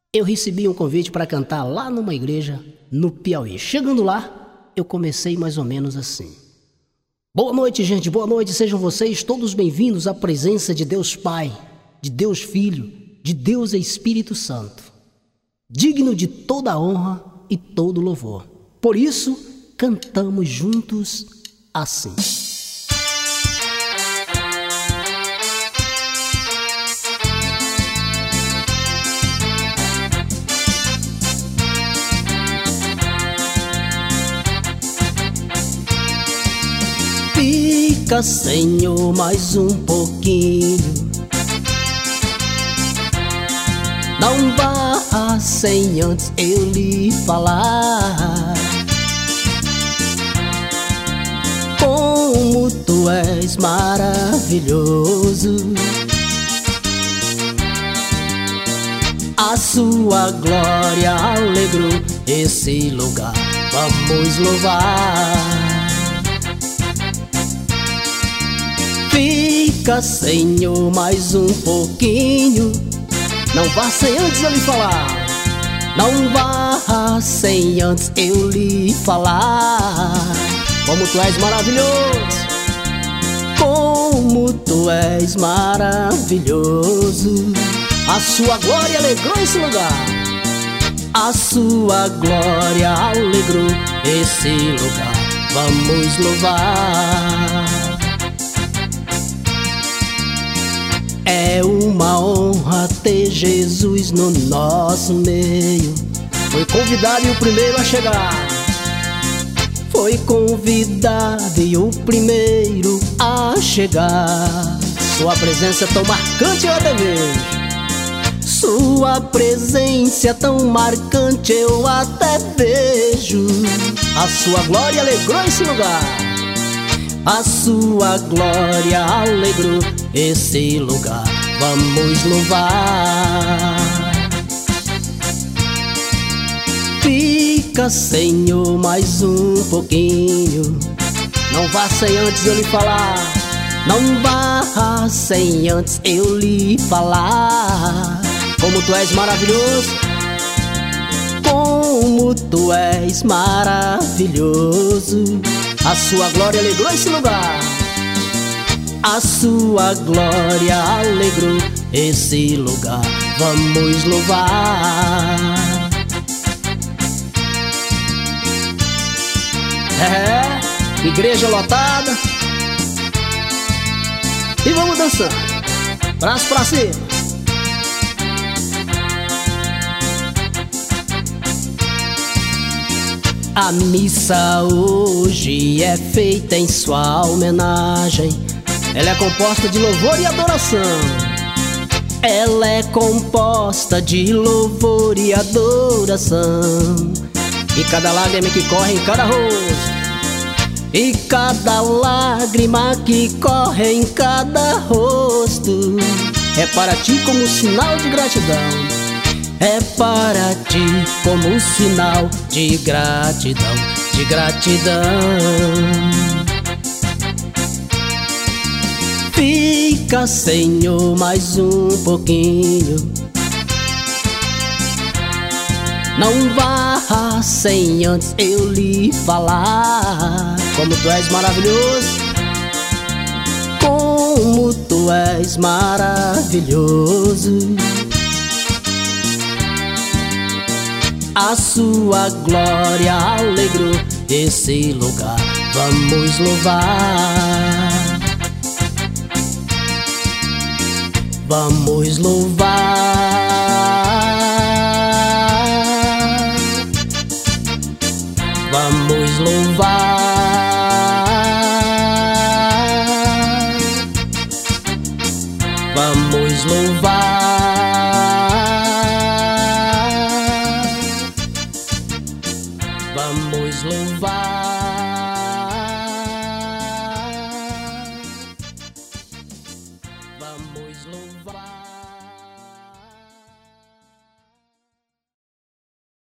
Eu recebi um convite para cantar lá numa igreja no Piauí. Chegando lá, eu comecei mais ou menos assim: boa noite, gente, boa noite, sejam vocês todos bem-vindos à presença de Deus Pai, de Deus Filho, de Deus Espírito Santo, digno de toda a honra e todo louvor. Por isso, cantamos juntos assim. Fica, Senhor, mais um pouquinho. Não vá sem antes eu lhe falar como tu és maravilhoso. A sua glória alegrou esse lugar. Vamos louvar. Fica, Senhor, mais um pouquinho. Não vá sem antes eu lhe falar. Não vá sem antes eu lhe falar como tu és maravilhoso. Como tu és maravilhoso. A sua glória alegrou esse lugar. A sua glória alegrou esse lugar. Vamos louvar. É uma honra ter Jesus no nosso meio. Foi convidado e o primeiro a chegar. Foi convidado e o primeiro a chegar. Sua presença é tão marcante, eu até vejo. Sua presença é tão marcante, eu até vejo. A sua glória alegrou esse lugar. A sua glória alegrou esse lugar. Vamos louvar. Fica, Senhor, mais um pouquinho. Não vá sem antes eu lhe falar. Não vá sem antes eu lhe falar como tu és maravilhoso. Como tu és maravilhoso. A sua glória alegrou esse lugar. A sua glória alegrou esse lugar. Vamos louvar. Igreja lotada. E vamos dançar. Braço pra cima. A missa hoje é feita em sua homenagem. Ela é composta de louvor e adoração. Ela é composta de louvor e adoração. E cada lágrima que corre em cada rosto, e cada lágrima que corre em cada rosto, é para ti como sinal de gratidão. É para ti como sinal de gratidão, de gratidão. Fica, Senhor, mais um pouquinho. Não vá sem antes eu lhe falar como tu és maravilhoso. Como tu és maravilhoso. A sua glória alegrou esse lugar. Vamos louvar. Vamos louvar. Vamos louvar. Vamos louvar.